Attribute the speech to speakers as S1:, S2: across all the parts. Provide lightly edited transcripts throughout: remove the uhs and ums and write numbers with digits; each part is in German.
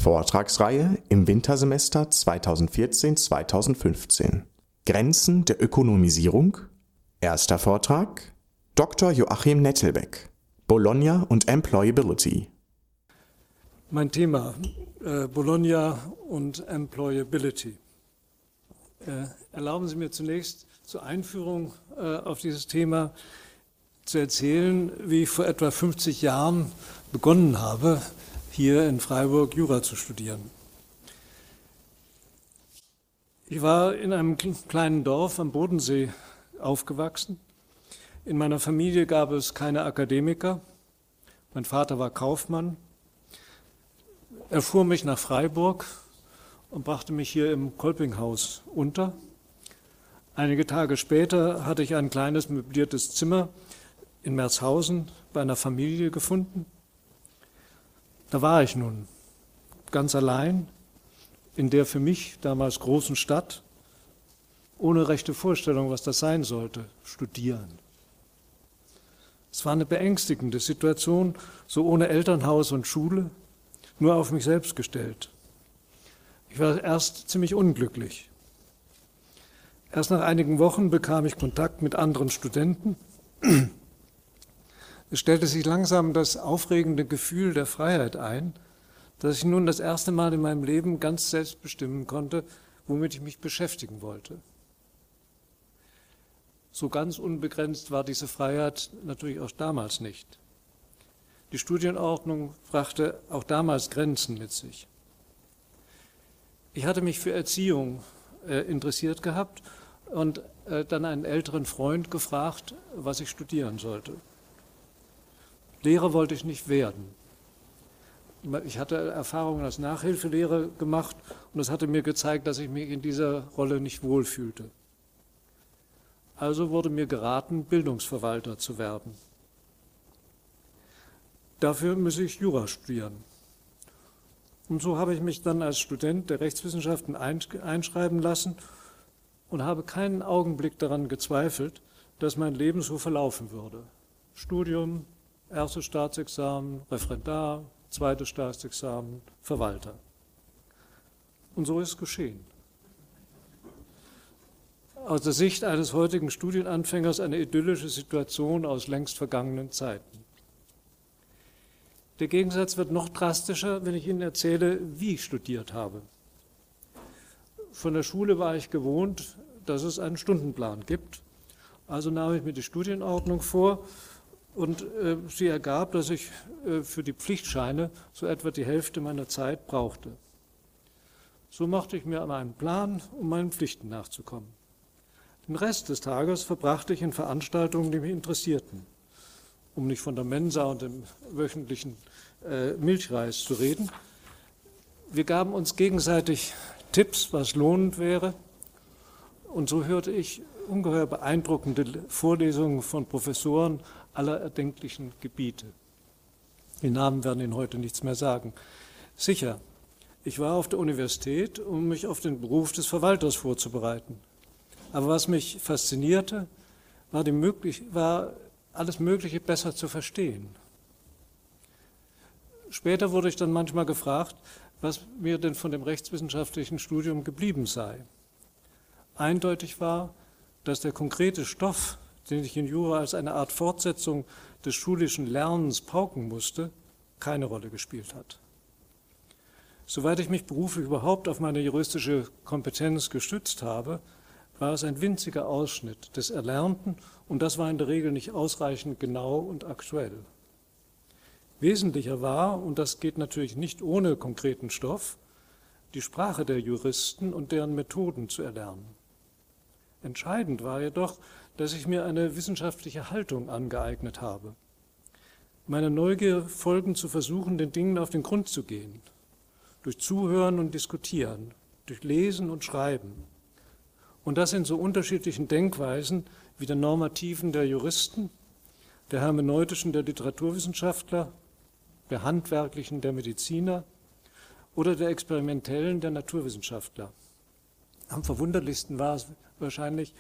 S1: Vortragsreihe im Wintersemester 2014/2015. Grenzen der Ökonomisierung. Erster Vortrag: Dr. Joachim Nettelbeck, Bologna und Employability.
S2: Mein Thema, Bologna und Employability. Erlauben Sie mir zunächst zur Einführung auf dieses Thema zu erzählen, wie ich vor etwa 50 Jahren begonnen habe, hier in Freiburg Jura zu studieren. Ich war in einem kleinen Dorf am Bodensee aufgewachsen. In meiner Familie gab es keine Akademiker. Mein Vater war Kaufmann. Er fuhr mich nach Freiburg und brachte mich hier im Kolpinghaus unter. Einige Tage später hatte ich ein kleines möbliertes Zimmer in Merzhausen bei einer Familie gefunden. Da war ich nun, ganz allein, in der für mich damals großen Stadt, ohne rechte Vorstellung, was das sein sollte, studieren. Es war eine beängstigende Situation, so ohne Elternhaus und Schule, nur auf mich selbst gestellt. Ich war erst ziemlich unglücklich. Erst nach einigen Wochen bekam ich Kontakt mit anderen Studenten. Es stellte sich langsam das aufregende Gefühl der Freiheit ein, dass ich nun das erste Mal in meinem Leben ganz selbst bestimmen konnte, womit ich mich beschäftigen wollte. So ganz unbegrenzt war diese Freiheit natürlich auch damals nicht. Die Studienordnung brachte auch damals Grenzen mit sich. Ich hatte mich für Erziehung interessiert gehabt und dann einen älteren Freund gefragt, was ich studieren sollte. Lehrer wollte ich nicht werden. Ich hatte Erfahrungen als Nachhilfelehrer gemacht und es hatte mir gezeigt, dass ich mich in dieser Rolle nicht wohlfühlte. Also wurde mir geraten, Bildungsverwalter zu werden. Dafür müsse ich Jura studieren. Und so habe ich mich dann als Student der Rechtswissenschaften einschreiben lassen und habe keinen Augenblick daran gezweifelt, dass mein Leben so verlaufen würde. Studium, erstes Staatsexamen, Referendar, zweites Staatsexamen, Verwalter. Und so ist es geschehen. Aus der Sicht eines heutigen Studienanfängers eine idyllische Situation aus längst vergangenen Zeiten. Der Gegensatz wird noch drastischer, wenn ich Ihnen erzähle, wie ich studiert habe. Von der Schule war ich gewohnt, dass es einen Stundenplan gibt. Also nahm ich mir die Studienordnung vor und sie ergab, dass ich für die Pflichtscheine so etwa die Hälfte meiner Zeit brauchte. So machte ich mir einen Plan, um meinen Pflichten nachzukommen. Den Rest des Tages verbrachte ich in Veranstaltungen, die mich interessierten. Um nicht von der Mensa und dem wöchentlichen Milchreis zu reden. Wir gaben uns gegenseitig Tipps, was lohnend wäre. Und so hörte ich ungeheuer beeindruckende Vorlesungen von Professoren aller erdenklichen Gebiete. Die Namen werden Ihnen heute nichts mehr sagen. Sicher, ich war auf der Universität, um mich auf den Beruf des Verwalters vorzubereiten. Aber was mich faszinierte, war alles Mögliche besser zu verstehen. Später wurde ich dann manchmal gefragt, was mir denn von dem rechtswissenschaftlichen Studium geblieben sei. Eindeutig war, dass der konkrete Stoff, den ich in Jura als eine Art Fortsetzung des schulischen Lernens pauken musste, keine Rolle gespielt hat. Soweit ich mich beruflich überhaupt auf meine juristische Kompetenz gestützt habe, war es ein winziger Ausschnitt des Erlernten und das war in der Regel nicht ausreichend genau und aktuell. Wesentlicher war, und das geht natürlich nicht ohne konkreten Stoff, die Sprache der Juristen und deren Methoden zu erlernen. Entscheidend war jedoch, dass ich mir eine wissenschaftliche Haltung angeeignet habe. Meiner Neugier folgend zu versuchen, den Dingen auf den Grund zu gehen. Durch Zuhören und Diskutieren, durch Lesen und Schreiben. Und das in so unterschiedlichen Denkweisen wie der normativen der Juristen, der hermeneutischen der Literaturwissenschaftler, der handwerklichen der Mediziner oder der experimentellen der Naturwissenschaftler. Am verwunderlichsten war es wahrscheinlich,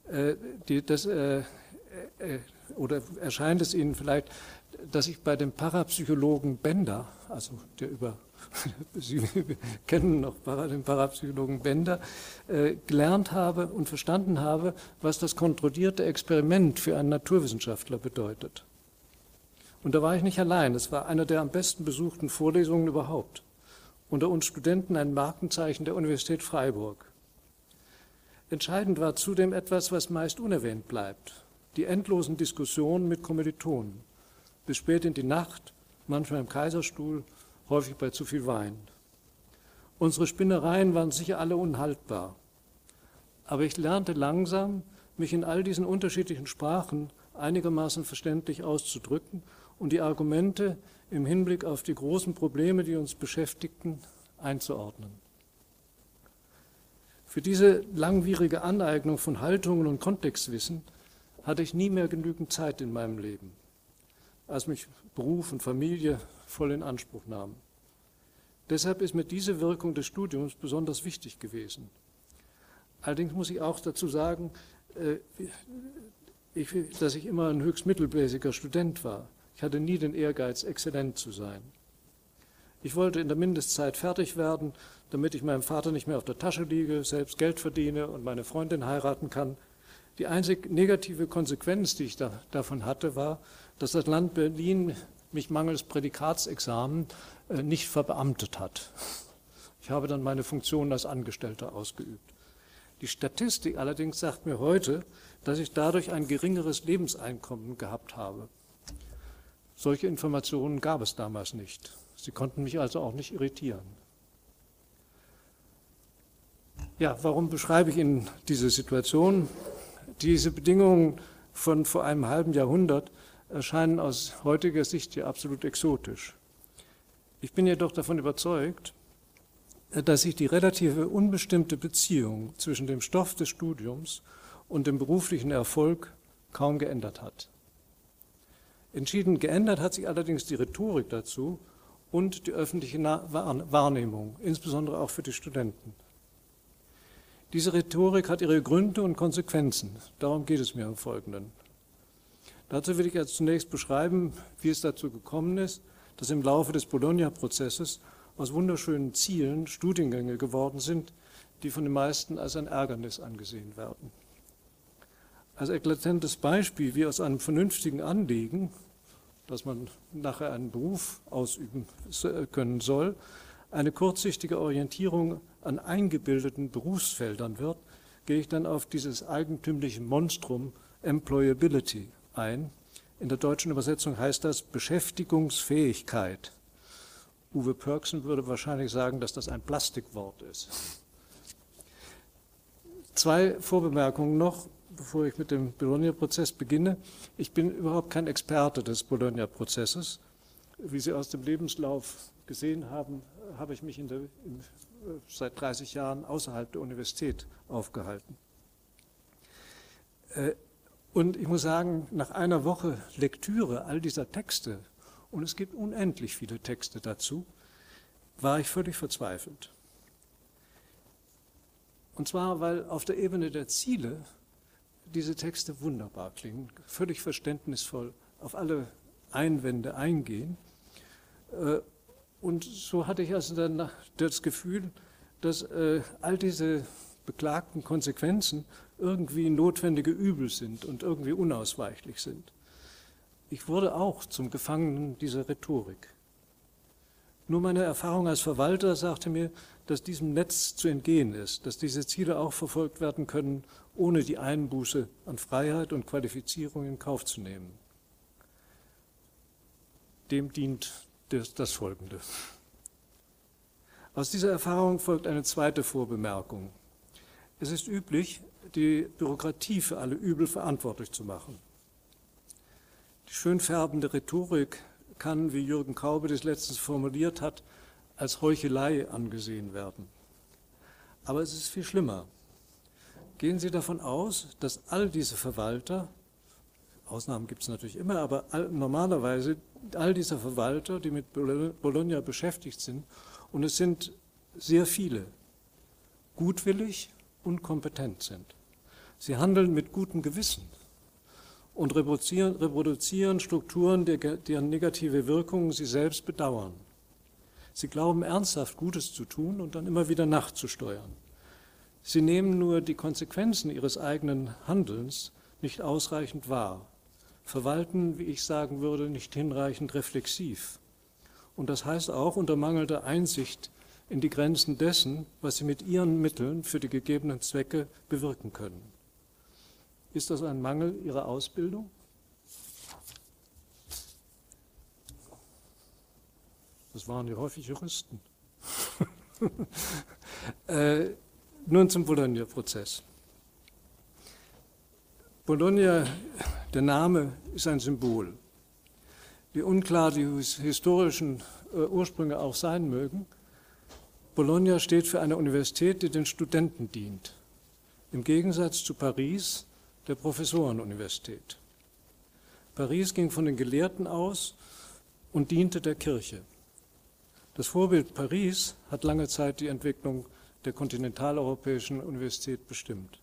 S2: oder erscheint es Ihnen vielleicht, dass ich bei dem Parapsychologen Bender, also der über Sie kennen noch den Parapsychologen Bender, gelernt habe und verstanden habe, was das kontrollierte Experiment für einen Naturwissenschaftler bedeutet. Und da war ich nicht allein, es war eine der am besten besuchten Vorlesungen überhaupt. Unter uns Studenten ein Markenzeichen der Universität Freiburg. Entscheidend war zudem etwas, was meist unerwähnt bleibt, die endlosen Diskussionen mit Kommilitonen, bis spät in die Nacht, manchmal im Kaiserstuhl, häufig bei zu viel Wein. Unsere Spinnereien waren sicher alle unhaltbar, aber ich lernte langsam, mich in all diesen unterschiedlichen Sprachen einigermaßen verständlich auszudrücken und die Argumente im Hinblick auf die großen Probleme, die uns beschäftigten, einzuordnen. Für diese langwierige Aneignung von Haltungen und Kontextwissen hatte ich nie mehr genügend Zeit in meinem Leben, als mich Beruf und Familie voll in Anspruch nahmen. Deshalb ist mir diese Wirkung des Studiums besonders wichtig gewesen. Allerdings muss ich auch dazu sagen, dass ich immer ein höchst mittelmäßiger Student war. Ich hatte nie den Ehrgeiz, exzellent zu sein. Ich wollte in der Mindestzeit fertig werden, damit ich meinem Vater nicht mehr auf der Tasche liege, selbst Geld verdiene und meine Freundin heiraten kann. Die einzig negative Konsequenz, die ich davon hatte, war, dass das Land Berlin mich mangels Prädikatsexamen nicht verbeamtet hat. Ich habe dann meine Funktion als Angestellter ausgeübt. Die Statistik allerdings sagt mir heute, dass ich dadurch ein geringeres Lebenseinkommen gehabt habe. Solche Informationen gab es damals nicht. Sie konnten mich also auch nicht irritieren. Ja, warum beschreibe ich Ihnen diese Situation? Diese Bedingungen von vor einem halben Jahrhundert erscheinen aus heutiger Sicht hier absolut exotisch. Ich bin jedoch davon überzeugt, dass sich die relative unbestimmte Beziehung zwischen dem Stoff des Studiums und dem beruflichen Erfolg kaum geändert hat. Entschieden geändert hat sich allerdings die Rhetorik dazu und die öffentliche Wahrnehmung, insbesondere auch für die Studenten. Diese Rhetorik hat ihre Gründe und Konsequenzen. Darum geht es mir im Folgenden. Dazu will ich jetzt zunächst beschreiben, wie es dazu gekommen ist, dass im Laufe des Bologna-Prozesses aus wunderschönen Zielen Studiengänge geworden sind, die von den meisten als ein Ärgernis angesehen werden. Als eklatantes Beispiel, wie aus einem vernünftigen Anliegen, dass man nachher einen Beruf ausüben können soll, eine kurzsichtige Orientierung an eingebildeten Berufsfeldern wird, gehe ich dann auf dieses eigentümliche Monstrum Employability ein. In der deutschen Übersetzung heißt das Beschäftigungsfähigkeit. Uwe Pörksen würde wahrscheinlich sagen, dass das ein Plastikwort ist. 2 Vorbemerkungen noch, bevor ich mit dem Bologna-Prozess beginne. Ich bin überhaupt kein Experte des Bologna-Prozesses. Wie Sie aus dem Lebenslauf gesehen haben, habe ich mich seit 30 Jahren außerhalb der Universität aufgehalten. Und ich muss sagen, nach einer Woche Lektüre all dieser Texte, und es gibt unendlich viele Texte dazu, war ich völlig verzweifelt. Und zwar, weil auf der Ebene der Ziele diese Texte wunderbar klingen, völlig verständnisvoll auf alle Einwände eingehen. Und so hatte ich also dann das Gefühl, dass all diese beklagten Konsequenzen irgendwie notwendige Übel sind und irgendwie unausweichlich sind. Ich wurde auch zum Gefangenen dieser Rhetorik. Nur meine Erfahrung als Verwalter sagte mir, dass diesem Netz zu entgehen ist, dass diese Ziele auch verfolgt werden können, ohne die Einbuße an Freiheit und Qualifizierung in Kauf zu nehmen. Dem dient das Folgende. Aus dieser Erfahrung folgt eine zweite Vorbemerkung. Es ist üblich, die Bürokratie für alle Übel verantwortlich zu machen. Die schön färbende Rhetorik kann, wie Jürgen Kaube das letztens formuliert hat, als Heuchelei angesehen werden. Aber es ist viel schlimmer. Gehen Sie davon aus, dass all diese Verwalter, Ausnahmen gibt es natürlich immer, aber normalerweise all diese Verwalter, die mit Bologna beschäftigt sind, und es sind sehr viele, gutwillig und kompetent sind. Sie handeln mit gutem Gewissen und reproduzieren Strukturen, deren negative Wirkungen sie selbst bedauern. Sie glauben ernsthaft Gutes zu tun und dann immer wieder nachzusteuern. Sie nehmen nur die Konsequenzen ihres eigenen Handelns nicht ausreichend wahr, verwalten, wie ich sagen würde, nicht hinreichend reflexiv. Und das heißt auch unter mangelnder Einsicht in die Grenzen dessen, was sie mit ihren Mitteln für die gegebenen Zwecke bewirken können. Ist das ein Mangel Ihrer Ausbildung? Das waren ja häufig Juristen. Nun zum Bologna-Prozess. Bologna, der Name ist ein Symbol. Wie unklar die historischen Ursprünge auch sein mögen, Bologna steht für eine Universität, die den Studenten dient, im Gegensatz zu Paris, der Professorenuniversität. Paris ging von den Gelehrten aus und diente der Kirche. Das Vorbild Paris hat lange Zeit die Entwicklung der kontinentaleuropäischen Universität bestimmt.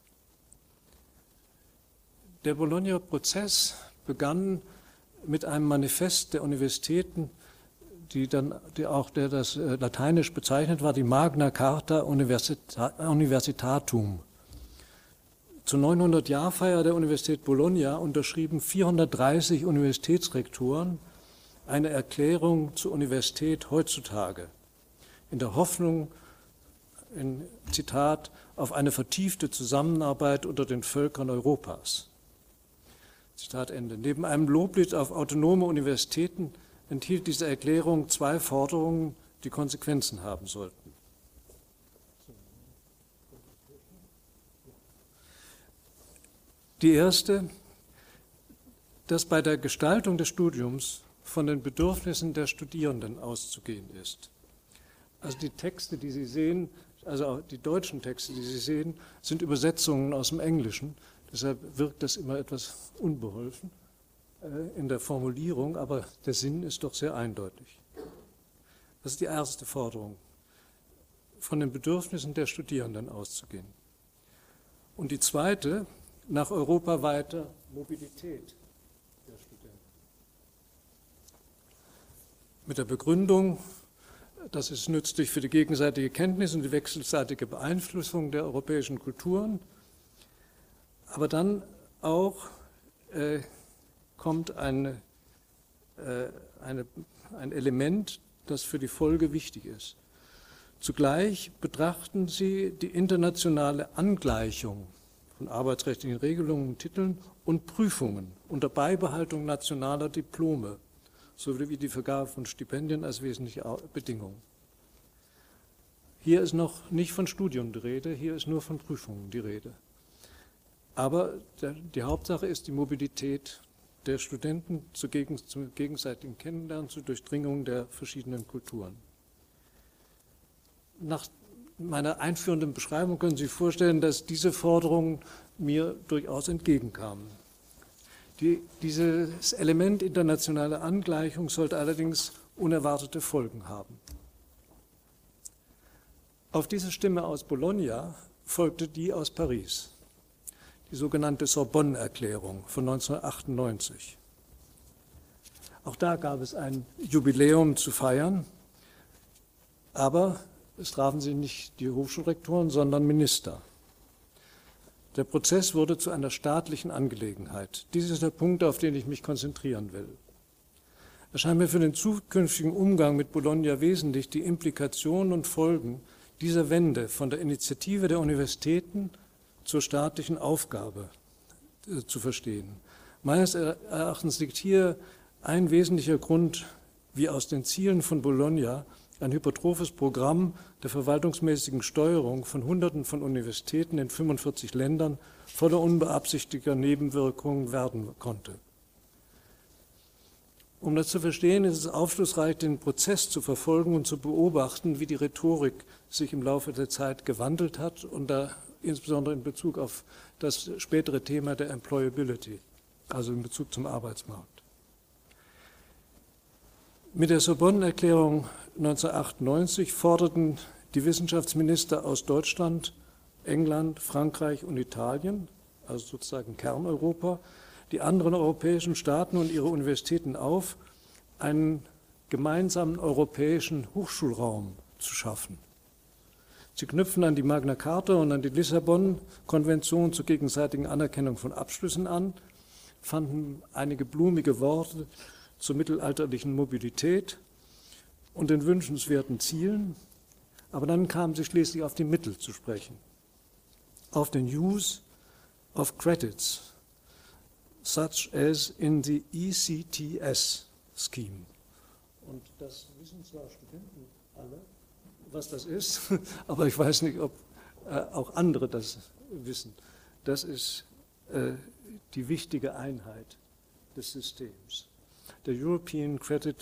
S2: Der Bologna-Prozess begann mit einem Manifest der Universitäten, der das lateinisch bezeichnet war, die Magna Carta Universitatum. Zur 900-Jahr-Feier der Universität Bologna unterschrieben 430 Universitätsrektoren eine Erklärung zur Universität heutzutage, in der Hoffnung, in Zitat, auf eine vertiefte Zusammenarbeit unter den Völkern Europas. Zitat Ende. Neben einem Loblied auf autonome Universitäten enthielt diese Erklärung zwei Forderungen, die Konsequenzen haben sollten. Die erste, dass bei der Gestaltung des Studiums von den Bedürfnissen der Studierenden auszugehen ist. Also die Texte, die Sie sehen, also auch die deutschen Texte, die Sie sehen, sind Übersetzungen aus dem Englischen. Deshalb wirkt das immer etwas unbeholfen in der Formulierung, aber der Sinn ist doch sehr eindeutig. Das ist die erste Forderung, von den Bedürfnissen der Studierenden auszugehen. Und die zweite, nach europaweiter Mobilität der Studenten. Mit der Begründung, das ist nützlich für die gegenseitige Kenntnis und die wechselseitige Beeinflussung der europäischen Kulturen. Aber dann auch kommt ein Element, das für die Folge wichtig ist. Zugleich betrachten Sie die internationale Angleichung von arbeitsrechtlichen Regelungen und Titeln und Prüfungen unter Beibehaltung nationaler Diplome sowie die Vergabe von Stipendien als wesentliche Bedingung. Hier ist noch nicht von Studium die Rede, hier ist nur von Prüfungen die Rede. Aber die Hauptsache ist die Mobilität der Studenten zum gegenseitigen Kennenlernen, zur Durchdringung der verschiedenen Kulturen. Nach meiner einführenden Beschreibung können Sie sich vorstellen, dass diese Forderungen mir durchaus entgegenkamen. Dieses Element internationale Angleichung sollte allerdings unerwartete Folgen haben. Auf diese Stimme aus Bologna folgte die aus Paris, die sogenannte Sorbonne-Erklärung von 1998. Auch da gab es ein Jubiläum zu feiern, aber es trafen sich nicht die Hochschulrektoren, sondern Minister. Der Prozess wurde zu einer staatlichen Angelegenheit. Dies ist der Punkt, auf den ich mich konzentrieren will. Es scheint mir für den zukünftigen Umgang mit Bologna wesentlich, die Implikationen und Folgen dieser Wende von der Initiative der Universitäten zur staatlichen Aufgabe zu verstehen. Meines Erachtens liegt hier ein wesentlicher Grund, wie aus den Zielen von Bologna ein hypertrophes Programm der verwaltungsmäßigen Steuerung von Hunderten von Universitäten in 45 Ländern voller unbeabsichtigter Nebenwirkungen werden konnte. Um das zu verstehen, ist es aufschlussreich, den Prozess zu verfolgen und zu beobachten, wie die Rhetorik sich im Laufe der Zeit gewandelt hat und da insbesondere in Bezug auf das spätere Thema der Employability, also in Bezug zum Arbeitsmarkt. Mit der Sorbonne-Erklärung 1998 forderten die Wissenschaftsminister aus Deutschland, England, Frankreich und Italien, also sozusagen Kerneuropa, die anderen europäischen Staaten und ihre Universitäten auf, einen gemeinsamen europäischen Hochschulraum zu schaffen. Sie knüpfen an die Magna Carta und an die Lissabon-Konvention zur gegenseitigen Anerkennung von Abschlüssen an, fanden einige blumige Worte zur mittelalterlichen Mobilität und den wünschenswerten Zielen, aber dann kamen sie schließlich auf die Mittel zu sprechen, auf den Use of Credits, such as in the ECTS scheme. Und das wissen zwar Studenten alle, was das ist, aber ich weiß nicht, ob auch andere das wissen. Das ist die wichtige Einheit des Systems, das European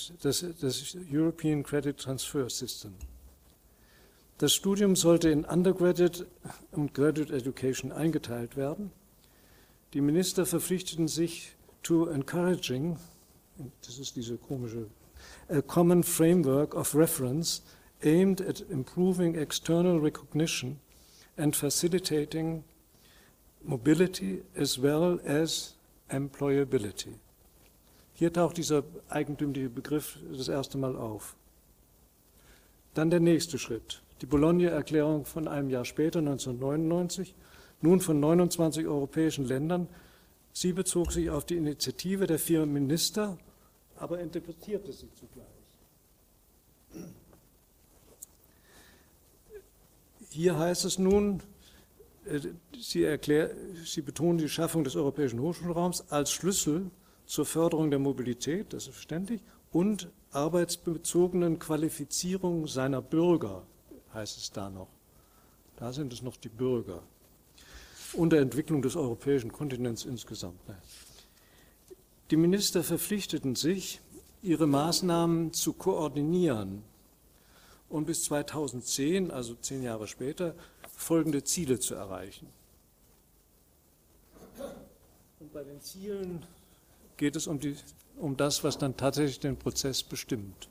S2: Credit Transfer System. Das Studium sollte in Undergraduate und Graduate Education eingeteilt werden. Die Minister verpflichteten sich to encouraging, das ist diese komische, a common framework of reference aimed at improving external recognition and facilitating mobility as well as employability. Hier taucht dieser eigentümliche Begriff das erste Mal auf. Dann der nächste Schritt, die Bologna-Erklärung von einem Jahr später, 1999, nun von 29 europäischen Ländern. Sie bezog sich auf die Initiative der 4 Minister, aber interpretierte sie zugleich. Hier heißt es nun, sie betonen die Schaffung des europäischen Hochschulraums als Schlüssel zur Förderung der Mobilität, das ist verständlich, und arbeitsbezogenen Qualifizierung seiner Bürger, heißt es da noch. Da sind es noch die Bürger. Und der Entwicklung des europäischen Kontinents insgesamt. Die Minister verpflichteten sich, ihre Maßnahmen zu koordinieren und bis 2010, also 10 Jahre später, folgende Ziele zu erreichen. Und bei den Zielen geht es um das, was dann tatsächlich den Prozess bestimmt.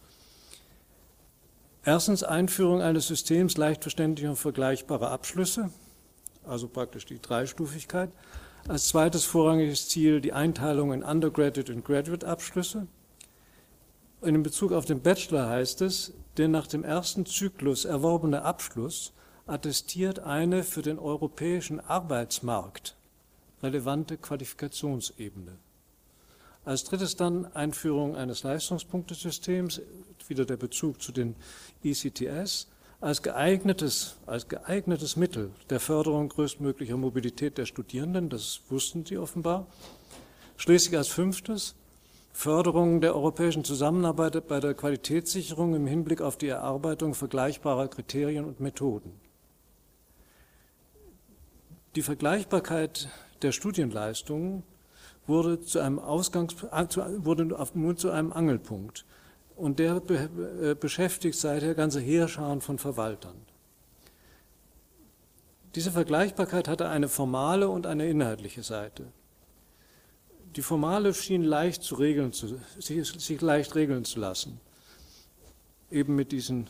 S2: Erstens Einführung eines Systems leicht verständlicher und vergleichbarer Abschlüsse, also praktisch die Dreistufigkeit. Als zweites vorrangiges Ziel die Einteilung in Undergraduate und Graduate Abschlüsse. In Bezug auf den Bachelor heißt es, der nach dem ersten Zyklus erworbene Abschluss attestiert eine für den europäischen Arbeitsmarkt relevante Qualifikationsebene. Als drittes dann Einführung eines Leistungspunktesystems, wieder der Bezug zu den ECTS, als geeignetes Mittel der Förderung größtmöglicher Mobilität der Studierenden, das wussten sie offenbar. Schließlich als fünftes Förderung der europäischen Zusammenarbeit bei der Qualitätssicherung im Hinblick auf die Erarbeitung vergleichbarer Kriterien und Methoden. Die Vergleichbarkeit der Studienleistungen wurde nun zu einem Angelpunkt. Und der beschäftigt seither ganze Heerscharen von Verwaltern. Diese Vergleichbarkeit hatte eine formale und eine inhaltliche Seite. Die formale schien sich leicht regeln zu lassen, eben mit diesen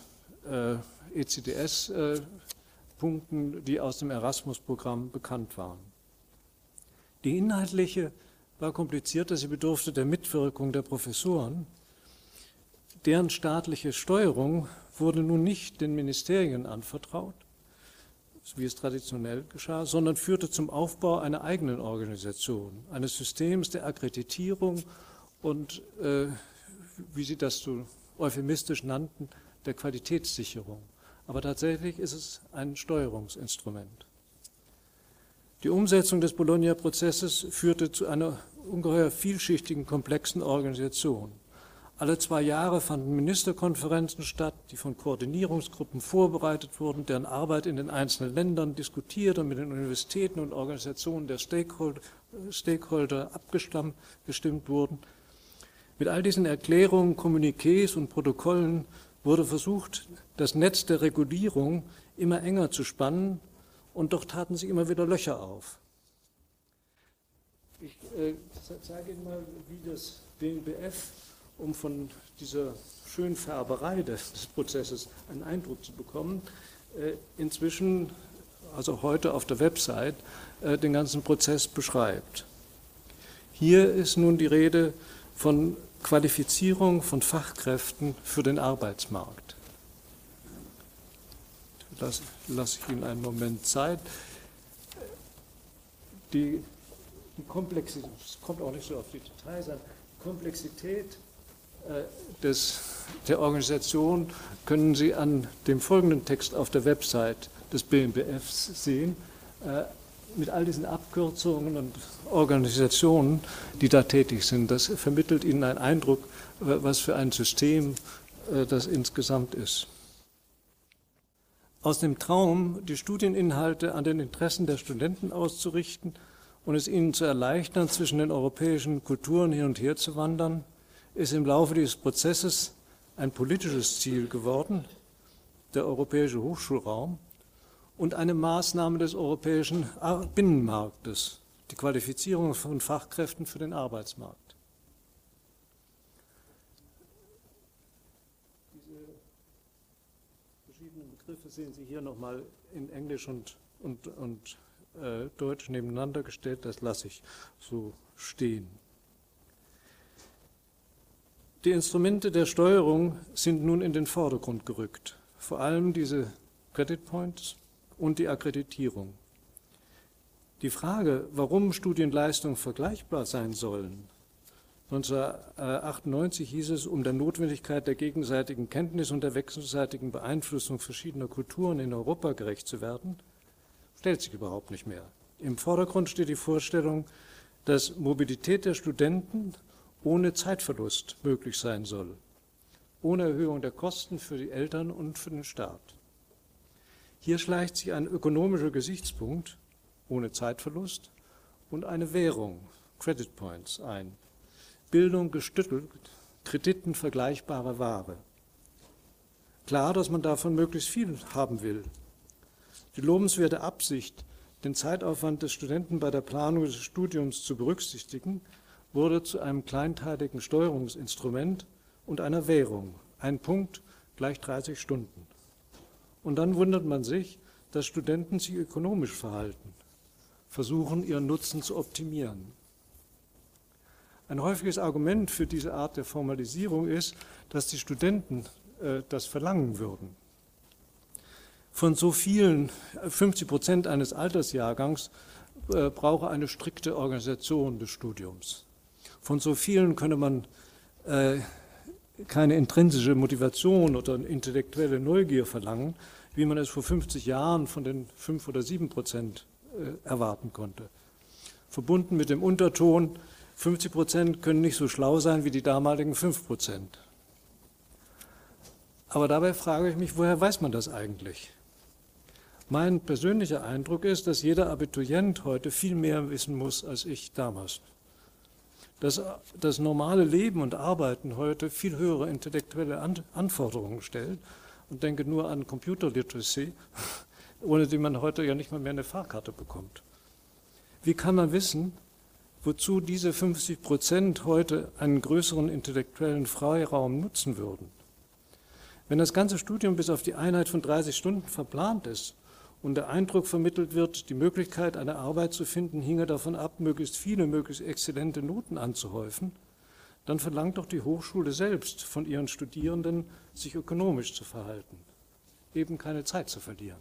S2: ECTS-Punkten, die aus dem Erasmus-Programm bekannt waren. Die inhaltliche war komplizierter, sie bedurfte der Mitwirkung der Professoren. Deren staatliche Steuerung wurde nun nicht den Ministerien anvertraut, wie es traditionell geschah, sondern führte zum Aufbau einer eigenen Organisation, eines Systems der Akkreditierung und, wie sie das so euphemistisch nannten, der Qualitätssicherung. Aber tatsächlich ist es ein Steuerungsinstrument. Die Umsetzung des Bologna-Prozesses führte zu einer ungeheuer vielschichtigen, komplexen Organisation. Alle 2 Jahre fanden Ministerkonferenzen statt, die von Koordinierungsgruppen vorbereitet wurden, deren Arbeit in den einzelnen Ländern diskutiert und mit den Universitäten und Organisationen der Stakeholder abgestimmt wurden. Mit all diesen Erklärungen, Kommuniqués und Protokollen wurde versucht, das Netz der Regulierung immer enger zu spannen, und doch taten sich immer wieder Löcher auf. Ich zeige Ihnen mal, wie das BNBF, um von dieser Schönfärberei des Prozesses einen Eindruck zu bekommen, inzwischen, also heute auf der Website, den ganzen Prozess beschreibt. Hier ist nun die Rede von Qualifizierung von Fachkräften für den Arbeitsmarkt. Lasse ich Ihnen einen Moment Zeit. Die Komplexität, es kommt auch nicht so auf die Details an, die Komplexität der Organisation können Sie an dem folgenden Text auf der Website des BMBFs sehen, mit all diesen Abkürzungen und Organisationen, die da tätig sind. Das vermittelt Ihnen einen Eindruck, was für ein System das insgesamt ist. Aus dem Traum, die Studieninhalte an den Interessen der Studenten auszurichten und es ihnen zu erleichtern, zwischen den europäischen Kulturen hin und her zu wandern, ist im Laufe dieses Prozesses ein politisches Ziel geworden, der europäische Hochschulraum, und eine Maßnahme des europäischen Binnenmarktes, die Qualifizierung von Fachkräften für den Arbeitsmarkt. Diese verschiedenen Begriffe sehen Sie hier nochmal in Englisch und Deutsch nebeneinander gestellt, das lasse ich so stehen. Die Instrumente der Steuerung sind nun in den Vordergrund gerückt, vor allem diese Credit Points und die Akkreditierung. Die Frage, warum Studienleistungen vergleichbar sein sollen, 1998 hieß es, um der Notwendigkeit der gegenseitigen Kenntnis und der wechselseitigen Beeinflussung verschiedener Kulturen in Europa gerecht zu werden, stellt sich überhaupt nicht mehr. Im Vordergrund steht die Vorstellung, dass Mobilität der Studenten ohne Zeitverlust möglich sein soll, ohne Erhöhung der Kosten für die Eltern und für den Staat. Hier schleicht sich ein ökonomischer Gesichtspunkt ohne Zeitverlust und eine Währung, Credit Points, ein. Bildung gestüttelt, Krediten vergleichbare Ware. Klar, dass man davon möglichst viel haben will. Die lobenswerte Absicht, den Zeitaufwand des Studenten bei der Planung des Studiums zu berücksichtigen, wurde zu einem kleinteiligen Steuerungsinstrument und einer Währung. Ein Punkt gleich 30 Stunden. Und dann wundert man sich, dass Studenten sich ökonomisch verhalten, versuchen, ihren Nutzen zu optimieren. Ein häufiges Argument für diese Art der Formalisierung ist, dass die Studenten das verlangen würden. Von so vielen, 50% eines Altersjahrgangs brauche eine strikte Organisation des Studiums. Von so vielen könne man keine intrinsische Motivation oder intellektuelle Neugier verlangen, wie man es vor 50 Jahren von den 5 oder 7% erwarten konnte. Verbunden mit dem Unterton, 50% können nicht so schlau sein wie die damaligen 5%. Aber dabei frage ich mich, woher weiß man das eigentlich? Mein persönlicher Eindruck ist, dass jeder Abiturient heute viel mehr wissen muss als ich damals. Dass das normale Leben und Arbeiten heute viel höhere intellektuelle Anforderungen stellt, und denke nur an Computer Literacy, ohne die man heute ja nicht mal mehr eine Fahrkarte bekommt. Wie kann man wissen, wozu diese 50% heute einen größeren intellektuellen Freiraum nutzen würden? Wenn das ganze Studium bis auf die Einheit von 30 Stunden verplant ist und der Eindruck vermittelt wird, die Möglichkeit, eine Arbeit zu finden, hinge davon ab, möglichst viele, möglichst exzellente Noten anzuhäufen, dann verlangt doch die Hochschule selbst von ihren Studierenden, sich ökonomisch zu verhalten, eben keine Zeit zu verlieren.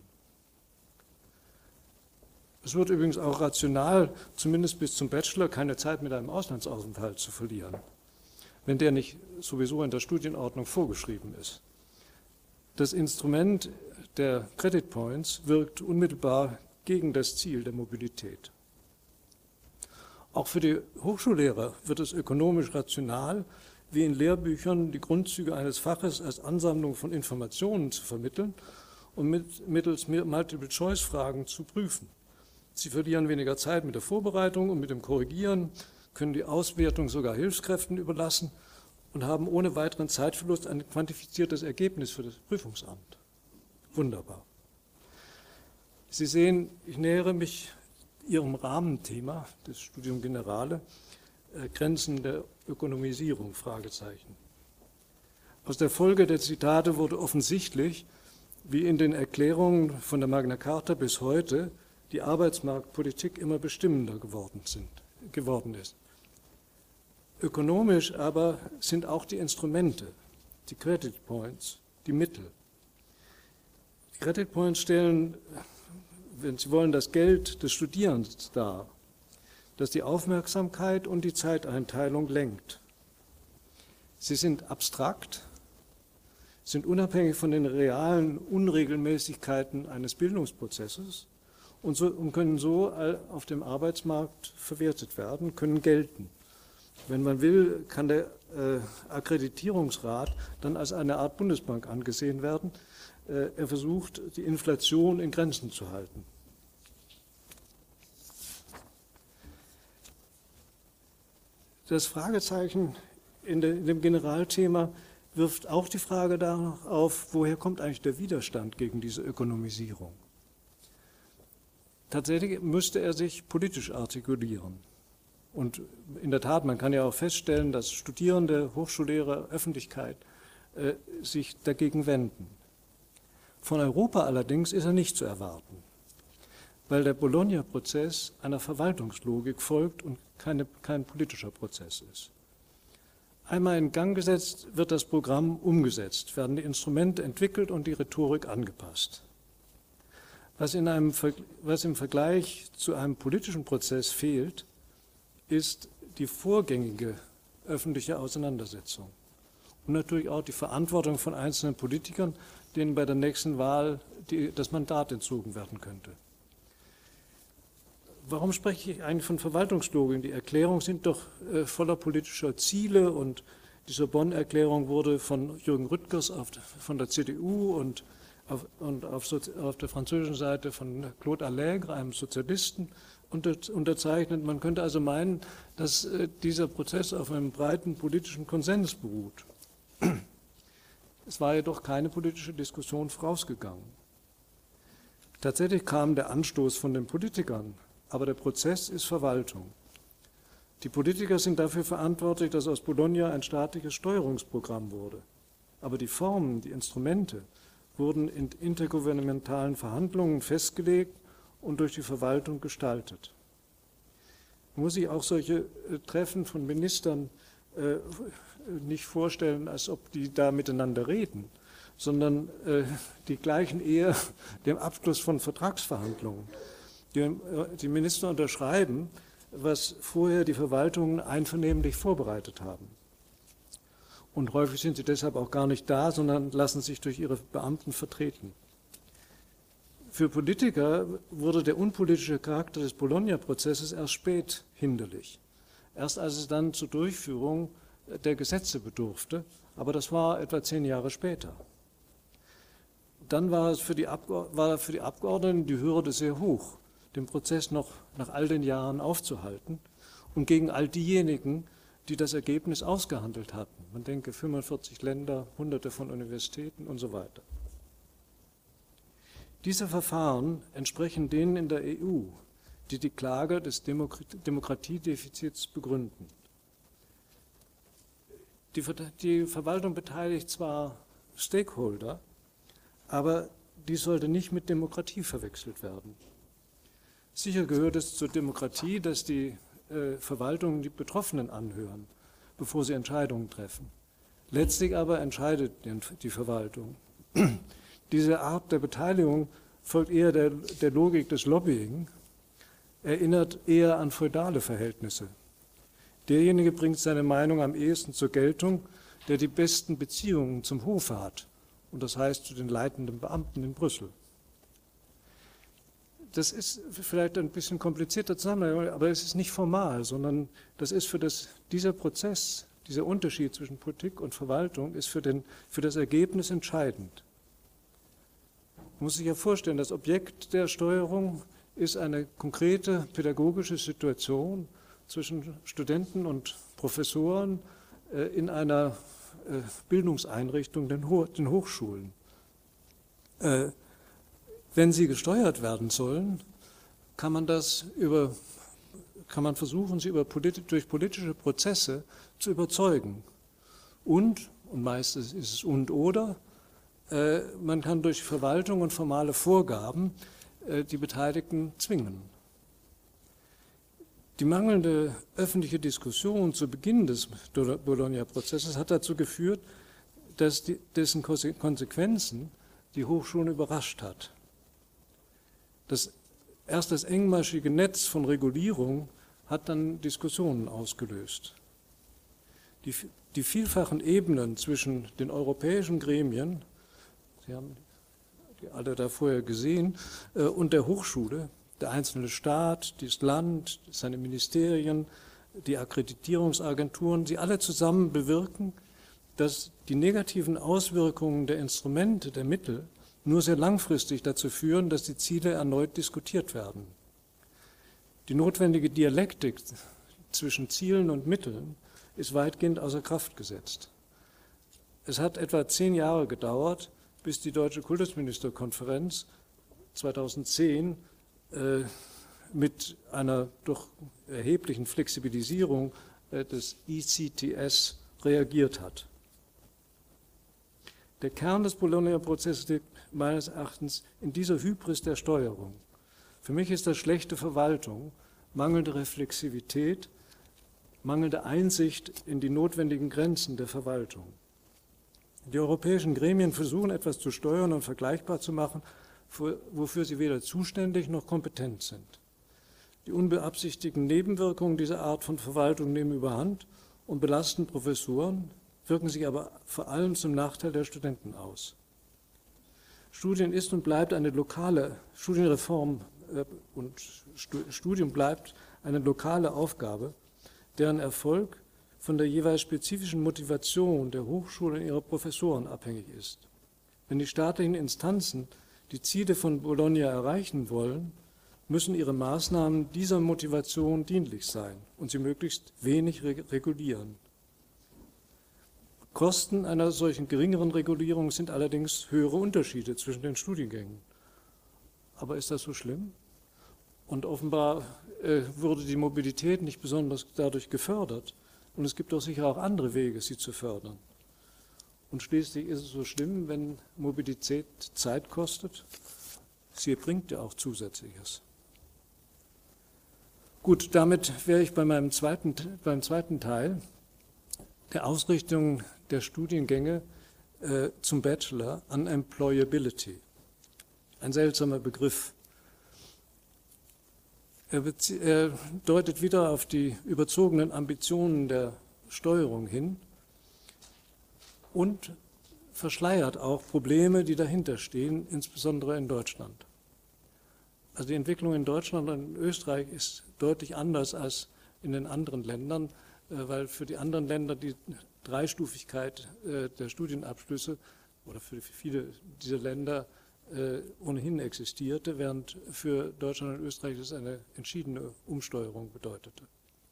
S2: Es wird übrigens auch rational, zumindest bis zum Bachelor, keine Zeit mit einem Auslandsaufenthalt zu verlieren, wenn der nicht sowieso in der Studienordnung vorgeschrieben ist. Das Instrument der Credit Points wirkt unmittelbar gegen das Ziel der Mobilität. Auch für die Hochschullehrer wird es ökonomisch rational, wie in Lehrbüchern die Grundzüge eines Faches als Ansammlung von Informationen zu vermitteln und mittels Multiple-Choice-Fragen zu prüfen. Sie verlieren weniger Zeit mit der Vorbereitung und mit dem Korrigieren, können die Auswertung sogar Hilfskräften überlassen und haben ohne weiteren Zeitverlust ein quantifiziertes Ergebnis für das Prüfungsamt. Wunderbar. Sie sehen, ich nähere mich Ihrem Rahmenthema des Studium Generale, Grenzen der Ökonomisierung, Fragezeichen. Aus der Folge der Zitate wurde offensichtlich, wie in den Erklärungen von der Magna Carta bis heute die Arbeitsmarktpolitik immer bestimmender geworden ist. Ökonomisch aber sind auch die Instrumente, die Credit Points, die Mittel. Die Credit Points stellen, wenn Sie wollen, das Geld des Studierenden dar, das die Aufmerksamkeit und die Zeiteinteilung lenkt. Sie sind abstrakt, sind unabhängig von den realen Unregelmäßigkeiten eines Bildungsprozesses und können so auf dem Arbeitsmarkt verwertet werden, können gelten. Wenn man will, kann der Akkreditierungsrat dann als eine Art Bundesbank angesehen werden. Er versucht, die Inflation in Grenzen zu halten. Das Fragezeichen in dem Generalthema wirft auch die Frage danach auf, woher kommt eigentlich der Widerstand gegen diese Ökonomisierung? Tatsächlich müsste er sich politisch artikulieren. Und in der Tat, man kann ja auch feststellen, dass Studierende, Hochschullehrer, Öffentlichkeit sich dagegen wenden. Von Europa allerdings ist er nicht zu erwarten, weil der Bologna-Prozess einer Verwaltungslogik folgt und kein politischer Prozess ist. Einmal in Gang gesetzt, wird das Programm umgesetzt, werden die Instrumente entwickelt und die Rhetorik angepasst. Was im Vergleich zu einem politischen Prozess fehlt, ist die vorgängige öffentliche Auseinandersetzung und natürlich auch die Verantwortung von einzelnen Politikern, denen bei der nächsten Wahl das Mandat entzogen werden könnte. Warum spreche ich eigentlich von Verwaltungslogik? Die Erklärungen sind doch voller politischer Ziele und die Sorbonne-Erklärung wurde von Jürgen Rüttgers von der CDU und auf der französischen Seite von Claude Allègre, einem Sozialisten, unterzeichnet. Man könnte also meinen, dass dieser Prozess auf einem breiten politischen Konsens beruht. Es war jedoch keine politische Diskussion vorausgegangen. Tatsächlich kam der Anstoß von den Politikern, aber der Prozess ist Verwaltung. Die Politiker sind dafür verantwortlich, dass aus Bologna ein staatliches Steuerungsprogramm wurde. Aber die Formen, die Instrumente wurden in intergouvernementalen Verhandlungen festgelegt und durch die Verwaltung gestaltet. Man muss sich auch solche Treffen von Ministern nicht vorstellen, als ob die da miteinander reden, sondern die gleichen eher dem Abschluss von Vertragsverhandlungen. Die Minister unterschreiben, was vorher die Verwaltungen einvernehmlich vorbereitet haben. Und häufig sind sie deshalb auch gar nicht da, sondern lassen sich durch ihre Beamten vertreten. Für Politiker wurde der unpolitische Charakter des Bologna-Prozesses erst spät hinderlich. Erst als es dann zur Durchführung der Gesetze bedurfte, aber das war etwa 10 Jahre später. Dann war für die Abgeordneten die Hürde sehr hoch, den Prozess noch nach all den Jahren aufzuhalten und gegen all diejenigen, die das Ergebnis ausgehandelt hatten. Man denke 45 Länder, Hunderte von Universitäten und so weiter. Diese Verfahren entsprechen denen in der EU, die die Klage des Demokratiedefizits begründen. Die Verwaltung beteiligt zwar Stakeholder, aber dies sollte nicht mit Demokratie verwechselt werden. Sicher gehört es zur Demokratie, dass die Verwaltungen die Betroffenen anhören, bevor sie Entscheidungen treffen. Letztlich aber entscheidet die Verwaltung. Diese Art der Beteiligung folgt eher der Logik des Lobbying, erinnert eher an feudale Verhältnisse. Derjenige bringt seine Meinung am ehesten zur Geltung, der die besten Beziehungen zum Hofe hat, und das heißt zu den leitenden Beamten in Brüssel. Das ist vielleicht ein bisschen komplizierter Zusammenhang, aber es ist nicht formal, sondern das ist dieser Prozess, dieser Unterschied zwischen Politik und Verwaltung ist für das Ergebnis entscheidend. Man muss sich ja vorstellen, das Objekt der Steuerung ist eine konkrete pädagogische Situation zwischen Studenten und Professoren in einer Bildungseinrichtung, den Hochschulen. Wenn sie gesteuert werden sollen, kann man versuchen, sie durch politische Prozesse zu überzeugen. Und meistens ist es oder, man kann durch Verwaltung und formale Vorgaben die Beteiligten zwingen. Die mangelnde öffentliche Diskussion zu Beginn des Bologna-Prozesses hat dazu geführt, dass dessen Konsequenzen die Hochschulen überrascht hat. Erst das engmaschige Netz von Regulierung hat dann Diskussionen ausgelöst. Die vielfachen Ebenen zwischen den europäischen Gremien, Sie haben die alle da vorher gesehen, und der Hochschule, der einzelne Staat, das Land, seine Ministerien, die Akkreditierungsagenturen, sie alle zusammen bewirken, dass die negativen Auswirkungen der Instrumente, der Mittel, nur sehr langfristig dazu führen, dass die Ziele erneut diskutiert werden. Die notwendige Dialektik zwischen Zielen und Mitteln ist weitgehend außer Kraft gesetzt. Es hat etwa 10 Jahre gedauert, bis die Deutsche Kultusministerkonferenz 2010 mit einer doch erheblichen Flexibilisierung des ECTS reagiert hat. Der Kern des Bologna-Prozesses liegt meines Erachtens in dieser Hybris der Steuerung. Für mich ist das schlechte Verwaltung, mangelnde Reflexivität, mangelnde Einsicht in die notwendigen Grenzen der Verwaltung. Die europäischen Gremien versuchen, etwas zu steuern und vergleichbar zu machen, wofür sie weder zuständig noch kompetent sind. Die unbeabsichtigten Nebenwirkungen dieser Art von Verwaltung nehmen überhand und belasten Professoren, wirken sich aber vor allem zum Nachteil der Studenten aus. Studien ist und bleibt eine lokale Studienreform und Studium bleibt eine lokale Aufgabe, deren Erfolg von der jeweils spezifischen Motivation der Hochschule und ihrer Professoren abhängig ist. Wenn die staatlichen Instanzen die Ziele von Bologna erreichen wollen, müssen ihre Maßnahmen dieser Motivation dienlich sein und sie möglichst wenig regulieren. Kosten einer solchen geringeren Regulierung sind allerdings höhere Unterschiede zwischen den Studiengängen. Aber ist das so schlimm? Und offenbar wurde die Mobilität nicht besonders dadurch gefördert. Und es gibt doch sicher auch andere Wege, sie zu fördern. Und schließlich ist es so schlimm, wenn Mobilität Zeit kostet. Sie bringt ja auch Zusätzliches. Gut, damit wäre ich beim zweiten Teil der Ausrichtung der Studiengänge zum Bachelor an Employability. Ein seltsamer Begriff. Er deutet wieder auf die überzogenen Ambitionen der Steuerung hin und verschleiert auch Probleme, die dahinter stehen, insbesondere in Deutschland. Also die Entwicklung in Deutschland und in Österreich ist deutlich anders als in den anderen Ländern, weil für die anderen Länder die Dreistufigkeit der Studienabschlüsse oder für viele dieser Länder ohnehin existierte, während für Deutschland und Österreich das eine entschiedene Umsteuerung bedeutete.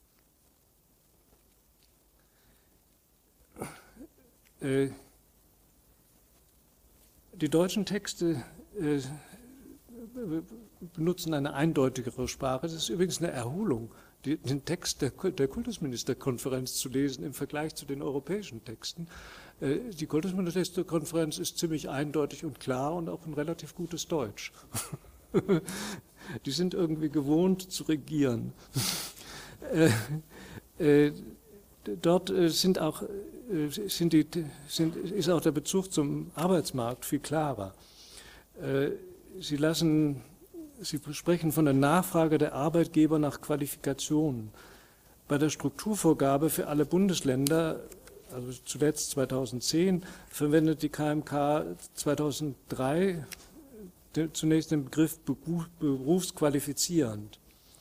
S2: Die deutschen Texte benutzen eine eindeutigere Sprache. Das ist übrigens eine Erholung, den Text der Kultusministerkonferenz zu lesen im Vergleich zu den europäischen Texten. Die Kultusministerkonferenz ist ziemlich eindeutig und klar und auch ein relativ gutes Deutsch. Die sind irgendwie gewohnt zu regieren. Dort ist auch der Bezug zum Arbeitsmarkt viel klarer. Sie sprechen von der Nachfrage der Arbeitgeber nach Qualifikationen. Bei der Strukturvorgabe für alle Bundesländer, also zuletzt 2010, verwendet die KMK 2003 zunächst den Begriff berufsqualifizierend.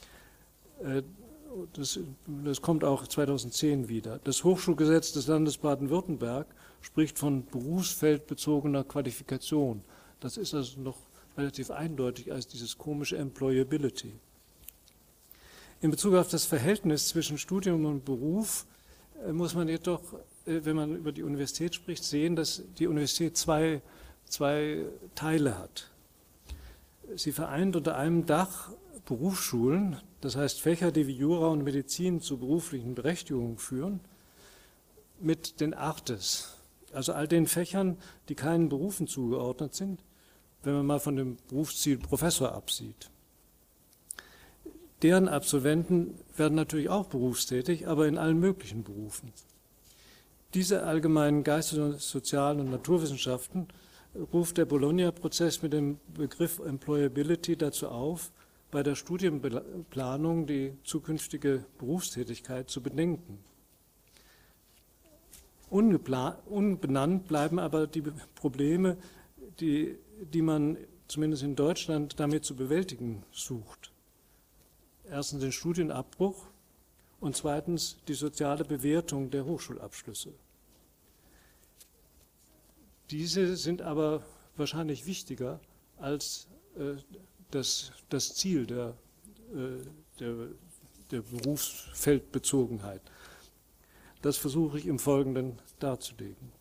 S2: Das kommt auch 2010 wieder. Das Hochschulgesetz des Landes Baden-Württemberg spricht von berufsfeldbezogener Qualifikation. Das ist also noch relativ eindeutig als dieses komische Employability. In Bezug auf das Verhältnis zwischen Studium und Beruf muss man jedoch, wenn man über die Universität spricht, sehen, dass die Universität zwei Teile hat. Sie vereint unter einem Dach Berufsschulen, das heißt Fächer, die wie Jura und Medizin zu beruflichen Berechtigungen führen, mit den Artes, also all den Fächern, die keinen Berufen zugeordnet sind, wenn man mal von dem Berufsziel Professor absieht. Deren Absolventen werden natürlich auch berufstätig, aber in allen möglichen Berufen. Diese allgemeinen geistigen, sozialen und Naturwissenschaften ruft der Bologna-Prozess mit dem Begriff Employability dazu auf, bei der Studienplanung die zukünftige Berufstätigkeit zu bedenken. Unbenannt bleiben aber die Probleme, die man zumindest in Deutschland damit zu bewältigen sucht. Erstens den Studienabbruch und zweitens die soziale Bewertung der Hochschulabschlüsse. Diese sind aber wahrscheinlich wichtiger als das Ziel der Berufsfeldbezogenheit. Das versuche ich im Folgenden darzulegen.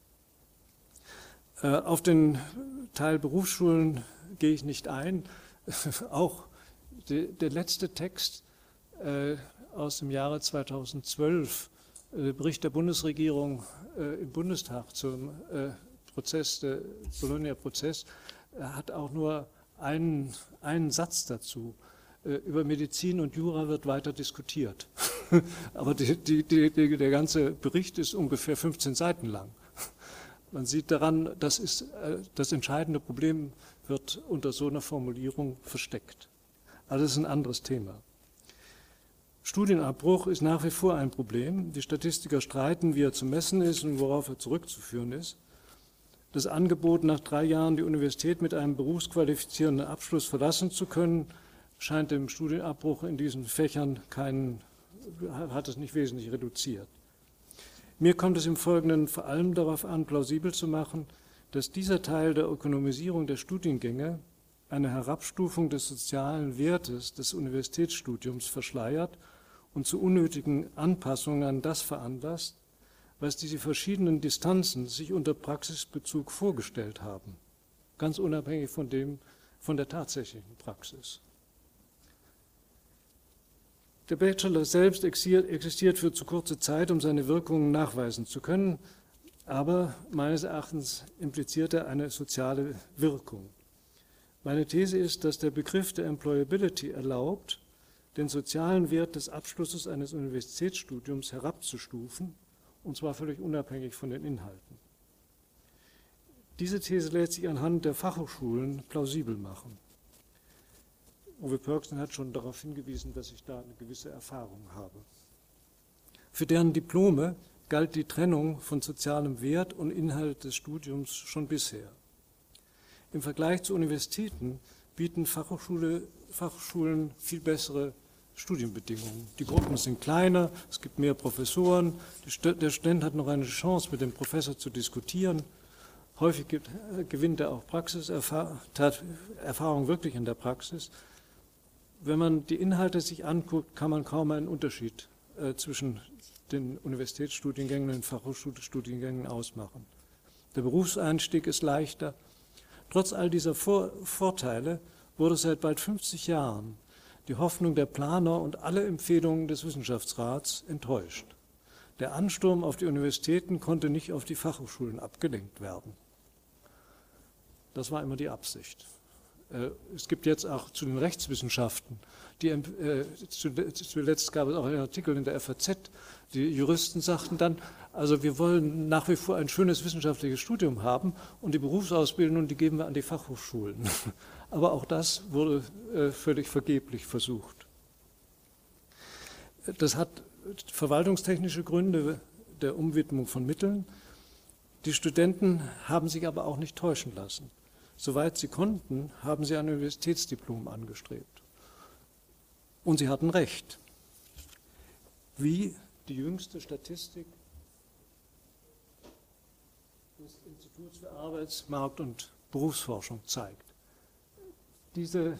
S2: Auf den Teil Berufsschulen gehe ich nicht ein. Auch der letzte Text aus dem Jahre 2012, Bericht der Bundesregierung im Bundestag zum Prozess, der Bologna-Prozess, hat auch nur einen Satz dazu. Über Medizin und Jura wird weiter diskutiert. Aber der ganze Bericht ist ungefähr 15 Seiten lang. Man sieht daran, das entscheidende Problem wird unter so einer Formulierung versteckt. Also das ist ein anderes Thema. Studienabbruch ist nach wie vor ein Problem. Die Statistiker streiten, wie er zu messen ist und worauf er zurückzuführen ist. Das Angebot, nach 3 Jahren die Universität mit einem berufsqualifizierenden Abschluss verlassen zu können, scheint dem Studienabbruch in diesen Fächern hat es nicht wesentlich reduziert. Mir kommt es im Folgenden vor allem darauf an, plausibel zu machen, dass dieser Teil der Ökonomisierung der Studiengänge eine Herabstufung des sozialen Wertes des Universitätsstudiums verschleiert und zu unnötigen Anpassungen an das veranlasst, was diese verschiedenen Distanzen sich unter Praxisbezug vorgestellt haben, ganz unabhängig von der tatsächlichen Praxis. Der Bachelor selbst existiert für zu kurze Zeit, um seine Wirkungen nachweisen zu können, aber meines Erachtens impliziert er eine soziale Wirkung. Meine These ist, dass der Begriff der Employability erlaubt, den sozialen Wert des Abschlusses eines Universitätsstudiums herabzustufen, und zwar völlig unabhängig von den Inhalten. Diese These lässt sich anhand der Fachhochschulen plausibel machen. Uwe Pörksen hat schon darauf hingewiesen, dass ich da eine gewisse Erfahrung habe. Für deren Diplome galt die Trennung von sozialem Wert und Inhalt des Studiums schon bisher. Im Vergleich zu Universitäten bieten Fachhochschulen viel bessere Studienbedingungen. Die Gruppen sind kleiner, es gibt mehr Professoren, der Student hat noch eine Chance, mit dem Professor zu diskutieren. Häufig gewinnt er auch Erfahrung wirklich in der Praxis. Wenn man die Inhalte sich anguckt, kann man kaum einen Unterschied zwischen den Universitätsstudiengängen und den Fachhochschulstudiengängen ausmachen. Der Berufseinstieg ist leichter. Trotz all dieser Vorteile wurde seit bald 50 Jahren die Hoffnung der Planer und alle Empfehlungen des Wissenschaftsrats enttäuscht. Der Ansturm auf die Universitäten konnte nicht auf die Fachhochschulen abgelenkt werden. Das war immer die Absicht. Es gibt jetzt auch zu den Rechtswissenschaften, zuletzt gab es auch einen Artikel in der FAZ, die Juristen sagten dann, also wir wollen nach wie vor ein schönes wissenschaftliches Studium haben und die Berufsausbildung, die geben wir an die Fachhochschulen. Aber auch das wurde völlig vergeblich versucht. Das hat verwaltungstechnische Gründe der Umwidmung von Mitteln. Die Studenten haben sich aber auch nicht täuschen lassen. Soweit sie konnten, haben sie ein Universitätsdiplom angestrebt. Und sie hatten recht. Wie die jüngste Statistik des Instituts für Arbeitsmarkt- und Berufsforschung zeigt. Sie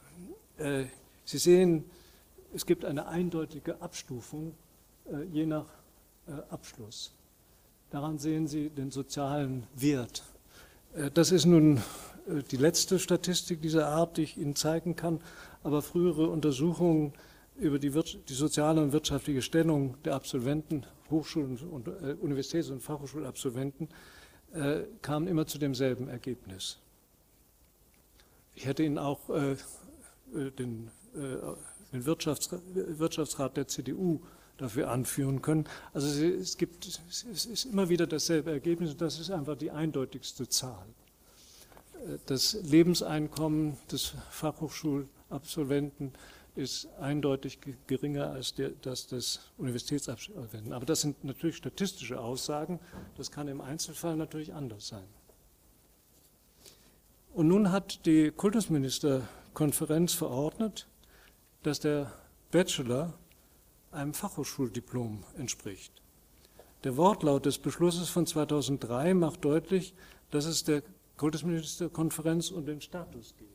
S2: sehen, es gibt eine eindeutige Abstufung je nach Abschluss. Daran sehen Sie den sozialen Wert. Das ist nun die letzte Statistik dieser Art, die ich Ihnen zeigen kann, aber frühere Untersuchungen über die soziale und wirtschaftliche Stellung der Absolventen, Hochschulen und Universitäts- und Fachhochschulabsolventen, kamen immer zu demselben Ergebnis. Ich hätte Ihnen auch den Wirtschaftsrat der CDU dafür anführen können. Also es ist immer wieder dasselbe Ergebnis, und das ist einfach die eindeutigste Zahl. Das Lebenseinkommen des Fachhochschulabsolventen ist eindeutig geringer als das des Universitätsabsolventen. Aber das sind natürlich statistische Aussagen, das kann im Einzelfall natürlich anders sein. Und nun hat die Kultusministerkonferenz verordnet, dass der Bachelor einem Fachhochschuldiplom entspricht. Der Wortlaut des Beschlusses von 2003 macht deutlich, dass es der Kultusministerkonferenz um den Status geht.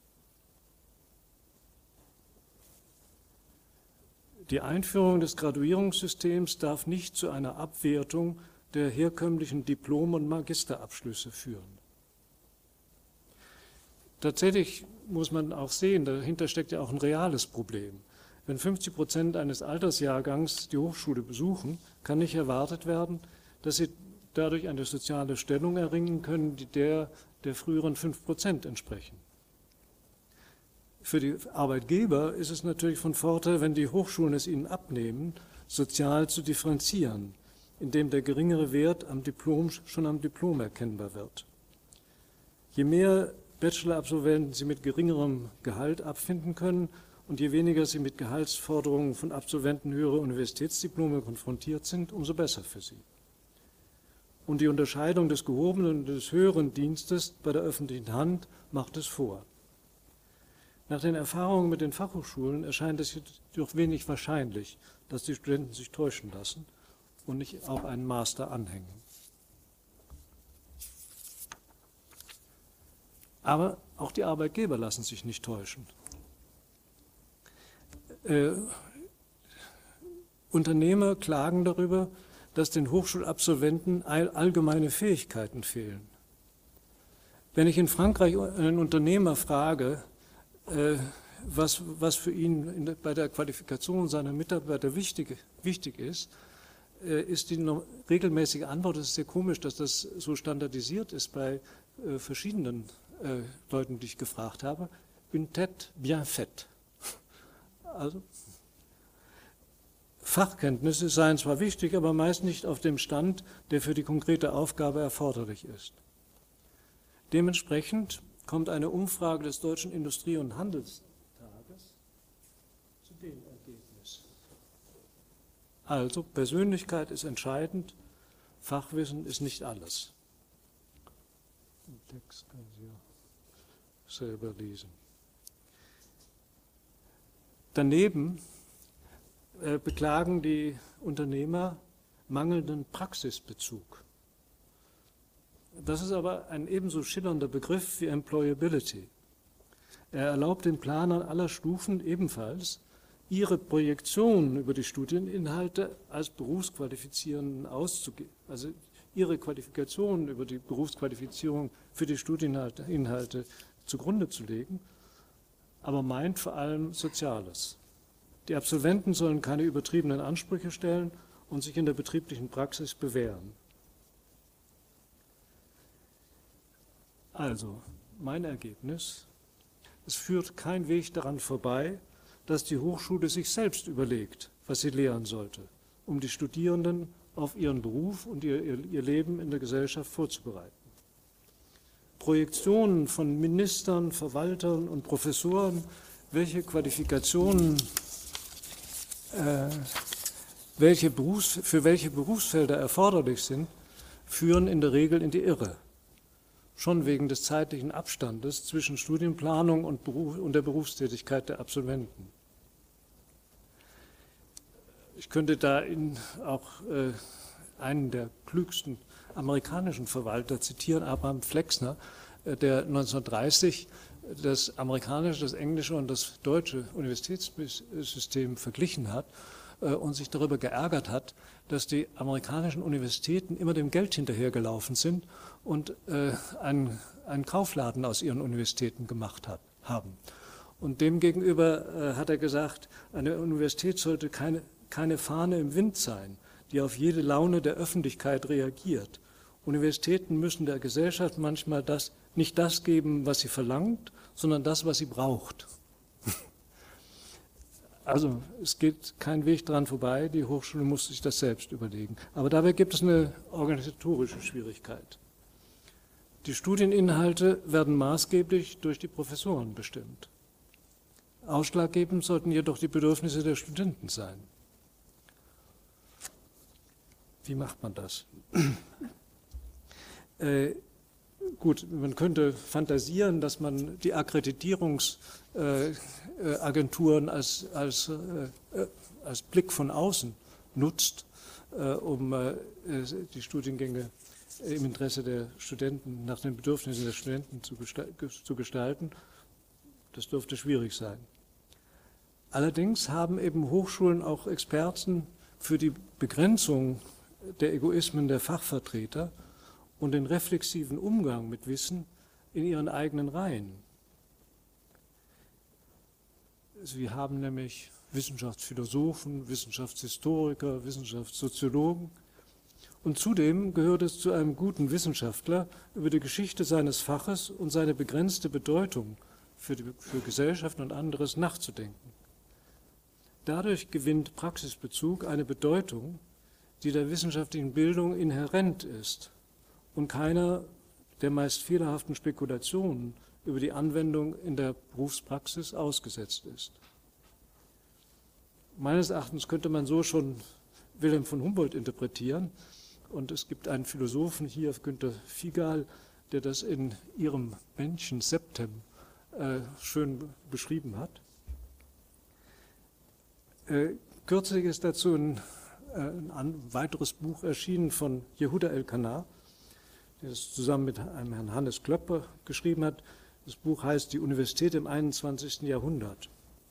S2: Die Einführung des Graduierungssystems darf nicht zu einer Abwertung der herkömmlichen Diplom- und Magisterabschlüsse führen. Tatsächlich muss man auch sehen, dahinter steckt ja auch ein reales Problem. Wenn 50% eines Altersjahrgangs die Hochschule besuchen, kann nicht erwartet werden, dass sie dadurch eine soziale Stellung erringen können, die der früheren 5% entsprechen. Für die Arbeitgeber ist es natürlich von Vorteil, wenn die Hochschulen es ihnen abnehmen, sozial zu differenzieren, indem der geringere Wert schon am Diplom erkennbar wird. Je mehr Bachelor-Absolventen sie mit geringerem Gehalt abfinden können und je weniger sie mit Gehaltsforderungen von Absolventen höherer Universitätsdiplome konfrontiert sind, umso besser für sie. Und die Unterscheidung des gehobenen und des höheren Dienstes bei der öffentlichen Hand macht es vor. Nach den Erfahrungen mit den Fachhochschulen erscheint es jedoch wenig wahrscheinlich, dass die Studenten sich täuschen lassen und nicht auch einen Master anhängen. Aber auch die Arbeitgeber lassen sich nicht täuschen. Unternehmer klagen darüber, dass den Hochschulabsolventen allgemeine Fähigkeiten fehlen. Wenn ich in Frankreich einen Unternehmer frage, was für ihn bei der Qualifikation seiner Mitarbeiter wichtig ist, ist die regelmäßige Antwort, das ist sehr komisch, dass das so standardisiert ist bei verschiedenen Leuten, die ich gefragt habe, une tête bien faite. Also Fachkenntnisse seien zwar wichtig, aber meist nicht auf dem Stand, der für die konkrete Aufgabe erforderlich ist. Dementsprechend kommt eine Umfrage des Deutschen Industrie- und Handelstages zu dem Ergebnis. Also Persönlichkeit ist entscheidend, Fachwissen ist nicht alles. Den Text können Sie ja selber lesen. Daneben beklagen die Unternehmer mangelnden Praxisbezug. Das ist aber ein ebenso schillernder Begriff wie Employability. Er erlaubt den Planern aller Stufen ebenfalls, ihre Projektionen über die Studieninhalte als berufsqualifizierenden auszugeben, also ihre Qualifikationen über die Berufsqualifizierung für die Studieninhalte zugrunde zu legen, aber meint vor allem Soziales. Die Absolventen sollen keine übertriebenen Ansprüche stellen und sich in der betrieblichen Praxis bewähren. Also, mein Ergebnis, es führt kein Weg daran vorbei, dass die Hochschule sich selbst überlegt, was sie lehren sollte, um die Studierenden auf ihren Beruf und ihr Leben in der Gesellschaft vorzubereiten. Projektionen von Ministern, Verwaltern und Professoren, welche Qualifikationen für welche Berufsfelder erforderlich sind, führen in der Regel in die Irre. Schon wegen des zeitlichen Abstandes zwischen Studienplanung und der Berufstätigkeit der Absolventen. Ich könnte da auch einen der klügsten amerikanischen Verwalter zitieren, Abraham Flexner, der 1930 das amerikanische, das englische und das deutsche Universitätssystem verglichen hat und sich darüber geärgert hat, dass die amerikanischen Universitäten immer dem Geld hinterhergelaufen sind und einen Kaufladen aus ihren Universitäten gemacht haben. Und demgegenüber hat er gesagt, eine Universität sollte keine Fahne im Wind sein, die auf jede Laune der Öffentlichkeit reagiert. Universitäten müssen der Gesellschaft manchmal nicht das geben, was sie verlangt, sondern das, was sie braucht. Also es geht kein Weg dran vorbei, die Hochschule muss sich das selbst überlegen. Aber dabei gibt es eine organisatorische Schwierigkeit. Die Studieninhalte werden maßgeblich durch die Professoren bestimmt. Ausschlaggebend sollten jedoch die Bedürfnisse der Studenten sein. Wie macht man das? Gut, man könnte fantasieren, dass man die Akkreditierungsagenturen als Blick von außen nutzt, um die Studiengänge im Interesse der Studenten, nach den Bedürfnissen der Studenten zu gestalten. Das dürfte schwierig sein. Allerdings haben eben Hochschulen auch Experten für die Begrenzung der Egoismen der Fachvertreter und den reflexiven Umgang mit Wissen in ihren eigenen Reihen. Sie haben nämlich Wissenschaftsphilosophen, Wissenschaftshistoriker, Wissenschaftssoziologen. Und zudem gehört es zu einem guten Wissenschaftler, über die Geschichte seines Faches und seine begrenzte Bedeutung für Gesellschaft und anderes nachzudenken. Dadurch gewinnt Praxisbezug eine Bedeutung, die der wissenschaftlichen Bildung inhärent ist und keiner der meist fehlerhaften Spekulationen über die Anwendung in der Berufspraxis ausgesetzt ist. Meines Erachtens könnte man so schon Wilhelm von Humboldt interpretieren, und es gibt einen Philosophen hier, Günter Figal, der das in ihrem Bändchen Septem schön beschrieben hat. Kürzlich ist dazu ein weiteres Buch erschienen von Yehuda Elkanah, der es zusammen mit einem Herrn Hannes Klöpper geschrieben hat. Das Buch heißt Die Universität im 21. Jahrhundert.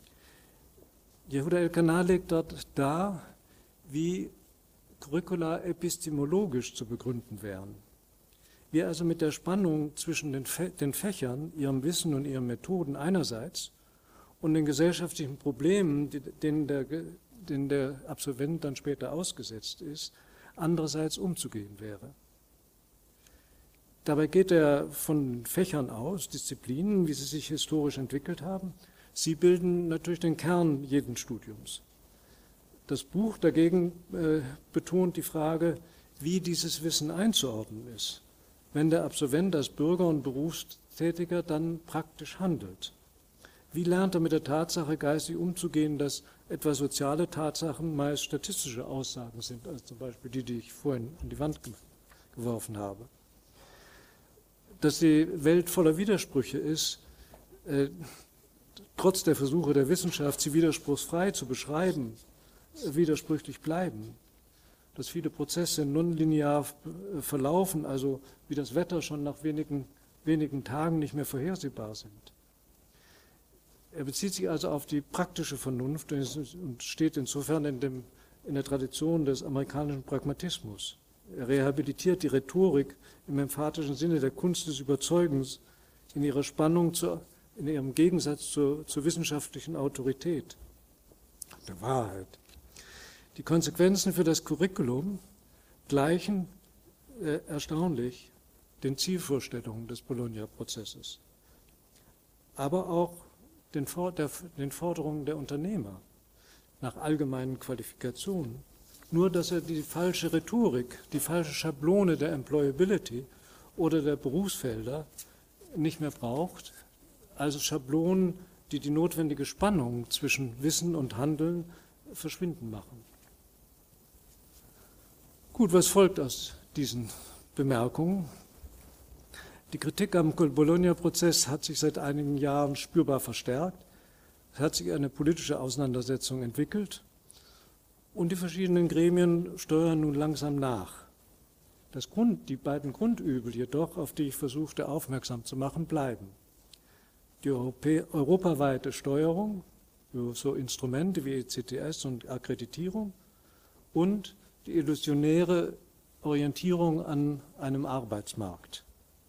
S2: Yehuda Elkanah legt dort dar, wie Curricula epistemologisch zu begründen wären. Wie also mit der Spannung zwischen den Fächern, ihrem Wissen und ihren Methoden einerseits und den gesellschaftlichen Problemen, denen der Absolvent dann später ausgesetzt ist, andererseits umzugehen wäre. Dabei geht er von Fächern aus, Disziplinen, wie sie sich historisch entwickelt haben. Sie bilden natürlich den Kern jeden Studiums. Das Buch dagegen betont die Frage, wie dieses Wissen einzuordnen ist, wenn der Absolvent als Bürger und Berufstätiger dann praktisch handelt. Wie lernt er mit der Tatsache geistig umzugehen, dass etwa soziale Tatsachen meist statistische Aussagen sind, als zum Beispiel die ich vorhin an die Wand geworfen habe. Dass die Welt voller Widersprüche ist, trotz der Versuche der Wissenschaft, sie widerspruchsfrei zu beschreiben, widersprüchlich bleiben. Dass viele Prozesse nonlinear verlaufen, also wie das Wetter schon nach wenigen Tagen nicht mehr vorhersehbar sind. Er bezieht sich also auf die praktische Vernunft und steht insofern in der Tradition des amerikanischen Pragmatismus. Er rehabilitiert die Rhetorik im emphatischen Sinne der Kunst des Überzeugens in ihrer Spannung, in ihrem Gegensatz zur wissenschaftlichen Autorität, der Wahrheit. Die Konsequenzen für das Curriculum gleichen erstaunlich den Zielvorstellungen des Bologna-Prozesses, aber auch den Forderungen der Unternehmer nach allgemeinen Qualifikationen. Nur, dass er die falsche Rhetorik, die falsche Schablone der Employability oder der Berufsfelder nicht mehr braucht, also Schablonen, die die notwendige Spannung zwischen Wissen und Handeln verschwinden machen. Gut, was folgt aus diesen Bemerkungen? Die Kritik am Bologna-Prozess hat sich seit einigen Jahren spürbar verstärkt. Es hat sich eine politische Auseinandersetzung entwickelt und die verschiedenen Gremien steuern nun langsam nach. Die beiden Grundübel jedoch, auf die ich versuchte aufmerksam zu machen, bleiben. Die europaweite Steuerung, so Instrumente wie ECTS und Akkreditierung und die illusionäre Orientierung an einem Arbeitsmarkt.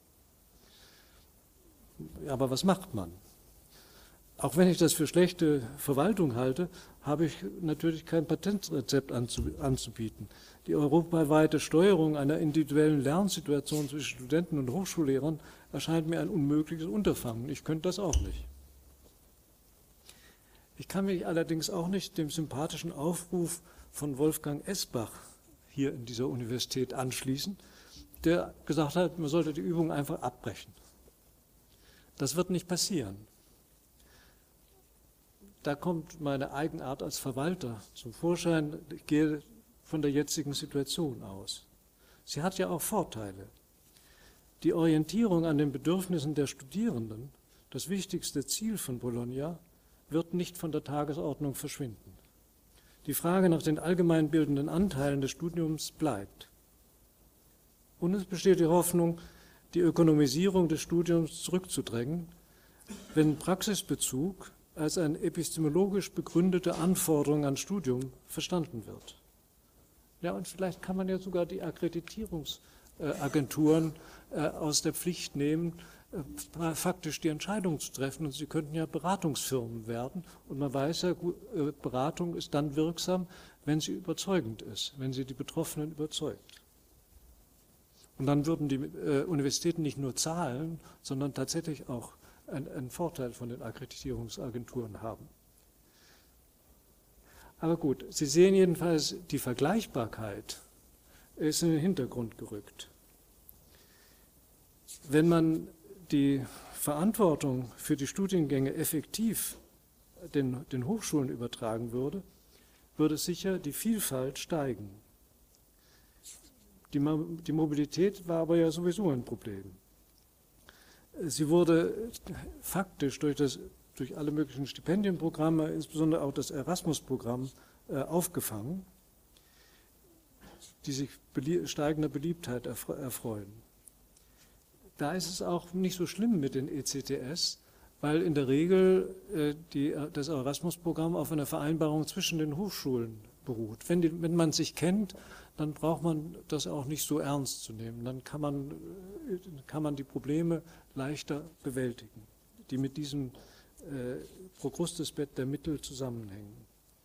S2: Aber was macht man? Auch wenn ich das für schlechte Verwaltung halte, habe ich natürlich kein Patentrezept anzubieten. Die europaweite Steuerung einer individuellen Lernsituation zwischen Studenten und Hochschullehrern erscheint mir ein unmögliches Unterfangen. Ich könnte das auch nicht. Ich kann mich allerdings auch nicht dem sympathischen Aufruf von Wolfgang Esbach hier in dieser Universität anschließen, der gesagt hat, man sollte die Übung einfach abbrechen. Das wird nicht passieren. Da kommt meine Eigenart als Verwalter zum Vorschein. Ich gehe von der jetzigen Situation aus. Sie hat ja auch Vorteile. Die Orientierung an den Bedürfnissen der Studierenden, das wichtigste Ziel von Bologna, wird nicht von der Tagesordnung verschwinden. Die Frage nach den allgemeinbildenden Anteilen des Studiums bleibt. Und es besteht die Hoffnung, die Ökonomisierung des Studiums zurückzudrängen, wenn Praxisbezug als eine epistemologisch begründete Anforderung an Studium verstanden wird. Ja, und vielleicht kann man ja sogar die Akkreditierungsagenturen aus der Pflicht nehmen, faktisch die Entscheidung zu treffen. Und sie könnten ja Beratungsfirmen werden. Und man weiß ja, Beratung ist dann wirksam, wenn sie überzeugend ist, wenn sie die Betroffenen überzeugt. Und dann würden die Universitäten nicht nur zahlen, sondern tatsächlich auch einen Vorteil von den Akkreditierungsagenturen haben. Aber gut, Sie sehen jedenfalls, die Vergleichbarkeit ist in den Hintergrund gerückt. Wenn man die Verantwortung für die Studiengänge effektiv den Hochschulen übertragen würde, würde sicher die Vielfalt steigen. Die Mobilität war aber ja sowieso ein Problem. Sie wurde faktisch durch alle möglichen Stipendienprogramme, insbesondere auch das Erasmus-Programm, aufgefangen, die sich steigender Beliebtheit erfreuen. Da ist es auch nicht so schlimm mit den ECTS, weil in der Regel das Erasmus-Programm auf einer Vereinbarung zwischen den Hochschulen beruht. Wenn man sich kennt, dann braucht man das auch nicht so ernst zu nehmen. Dann kann man die Probleme leichter bewältigen, die mit diesem Prokrustes-Bett der Mittel zusammenhängen.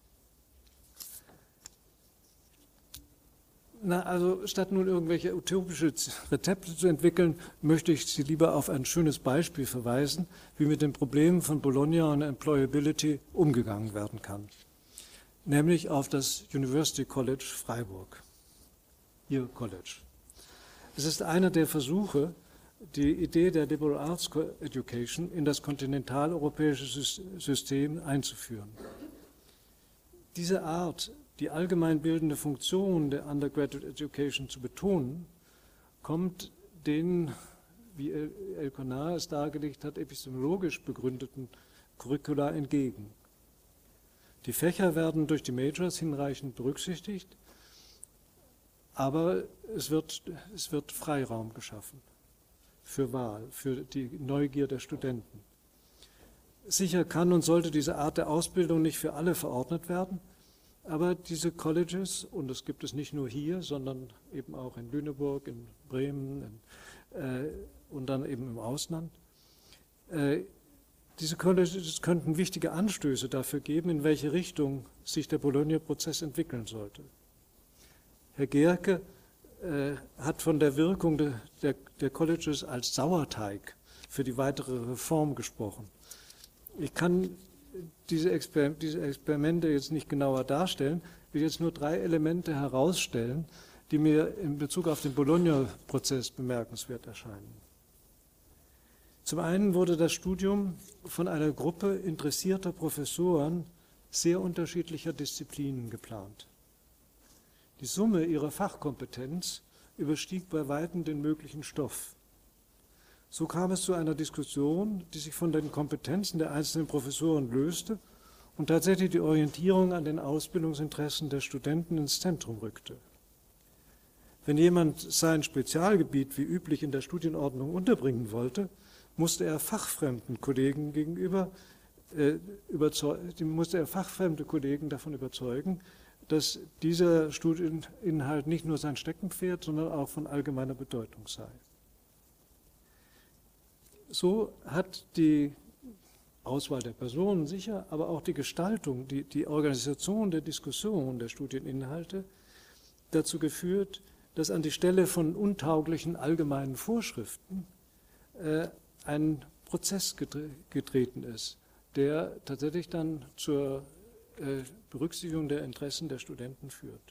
S2: Also statt nun irgendwelche utopische Rezepte zu entwickeln, möchte ich Sie lieber auf ein schönes Beispiel verweisen, wie mit den Problemen von Bologna und Employability umgegangen werden kann. Nämlich auf das University College Freiburg, Ihr College. Es ist einer der Versuche, die Idee der Liberal Arts Education in das kontinentaleuropäische System einzuführen. Diese Art, die allgemeinbildende Funktion der Undergraduate Education zu betonen, kommt den, wie Elkonar es dargelegt hat, epistemologisch begründeten Curricula entgegen. Die Fächer werden durch die Majors hinreichend berücksichtigt, aber es wird Freiraum geschaffen für Wahl, für die Neugier der Studenten. Sicher kann und sollte diese Art der Ausbildung nicht für alle verordnet werden, aber diese Colleges, und das gibt es nicht nur hier, sondern eben auch in Lüneburg, in Bremen und dann eben im Ausland, diese Colleges könnten wichtige Anstöße dafür geben, in welche Richtung sich der Bologna-Prozess entwickeln sollte. Herr Gerke hat von der Wirkung der Colleges als Sauerteig für die weitere Reform gesprochen. Ich kann diese Experimente jetzt nicht genauer darstellen, will jetzt nur 3 Elemente herausstellen, die mir in Bezug auf den Bologna-Prozess bemerkenswert erscheinen. Zum einen wurde das Studium von einer Gruppe interessierter Professoren sehr unterschiedlicher Disziplinen geplant. Die Summe ihrer Fachkompetenz überstieg bei weitem den möglichen Stoff. So kam es zu einer Diskussion, die sich von den Kompetenzen der einzelnen Professoren löste und tatsächlich die Orientierung an den Ausbildungsinteressen der Studenten ins Zentrum rückte. Wenn jemand sein Spezialgebiet wie üblich in der Studienordnung unterbringen wollte, musste er fachfremden Kollegen fachfremde Kollegen davon überzeugen, dass dieser Studieninhalt nicht nur sein Steckenpferd, sondern auch von allgemeiner Bedeutung sei. So hat die Auswahl der Personen sicher, aber auch die Gestaltung, die Organisation der Diskussion der Studieninhalte dazu geführt, dass an die Stelle von untauglichen allgemeinen Vorschriften ein Prozess getreten ist, der tatsächlich dann zur Berücksichtigung der Interessen der Studenten führt.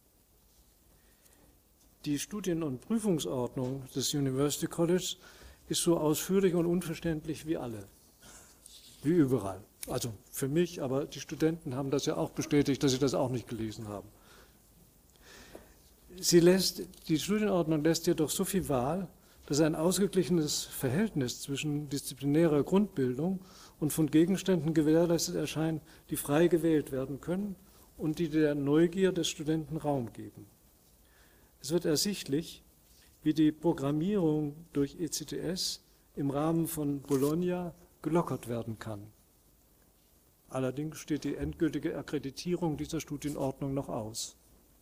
S2: Die Studien- und Prüfungsordnung des University College ist so ausführlich und unverständlich wie alle, wie überall. Also für mich, aber die Studenten haben das ja auch bestätigt, dass sie das auch nicht gelesen haben. Die Studienordnung lässt jedoch so viel Wahl, dass ein ausgeglichenes Verhältnis zwischen disziplinärer Grundbildung und von Gegenständen gewährleistet erscheint, die frei gewählt werden können und die der Neugier des Studenten Raum geben. Es wird ersichtlich, wie die Programmierung durch ECTS im Rahmen von Bologna gelockert werden kann. Allerdings steht die endgültige Akkreditierung dieser Studienordnung noch aus.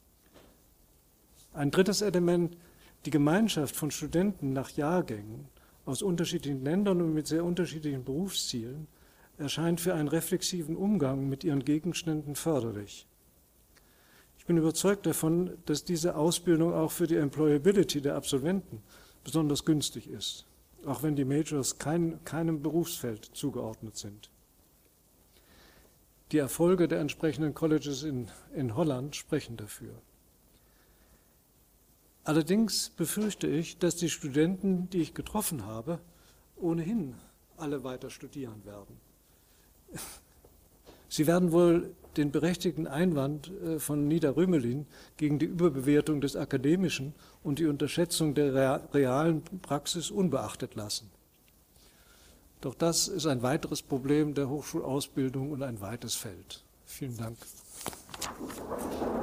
S2: Ein drittes Element, die Gemeinschaft von Studenten nach Jahrgängen aus unterschiedlichen Ländern und mit sehr unterschiedlichen Berufszielen erscheint für einen reflexiven Umgang mit ihren Gegenständen förderlich. Ich bin überzeugt davon, dass diese Ausbildung auch für die Employability der Absolventen besonders günstig ist, auch wenn die Majors keinem Berufsfeld zugeordnet sind. Die Erfolge der entsprechenden Colleges in Holland sprechen dafür. Allerdings befürchte ich, dass die Studenten, die ich getroffen habe, ohnehin alle weiter studieren werden. Sie werden wohl den berechtigten Einwand von Nida Rümelin gegen die Überbewertung des Akademischen und die Unterschätzung der realen Praxis unbeachtet lassen. Doch das ist ein weiteres Problem der Hochschulausbildung und ein weites Feld. Vielen Dank.